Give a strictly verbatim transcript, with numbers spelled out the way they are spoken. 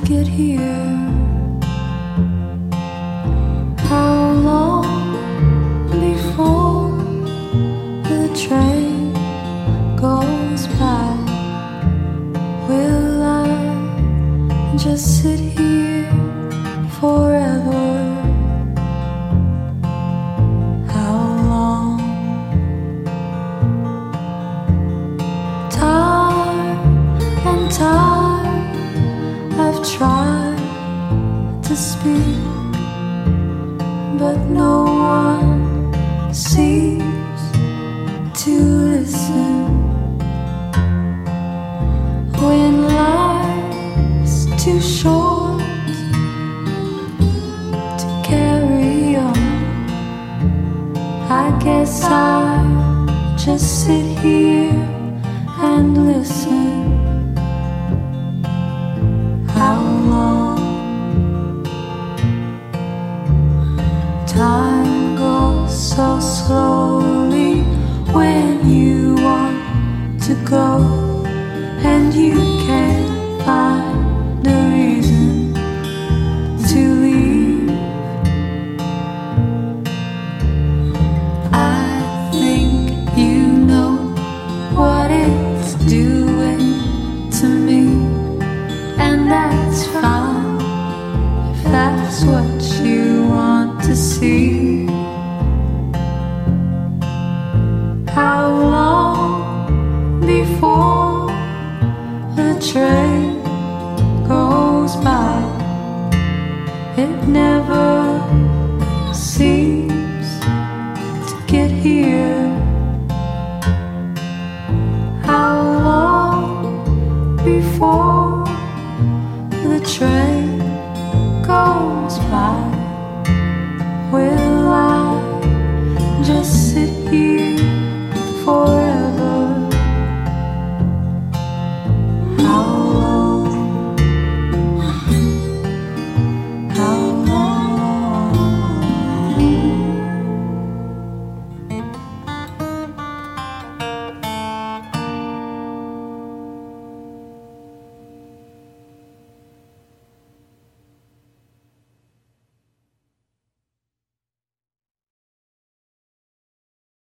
get here. How long before the train goes by? Will I just sit here forever? How long? Time and time I've tried to speak, but no one seems to listen. When life's too short to carry on, I guess I'll just sit here and listen. How long? Time goes so slowly when you want to go, and you can't find a reason to leave. I think you know what it's doing to me, and that's fine if that's what you want to see. How long before the train goes by? It never seems to get here. How long before the train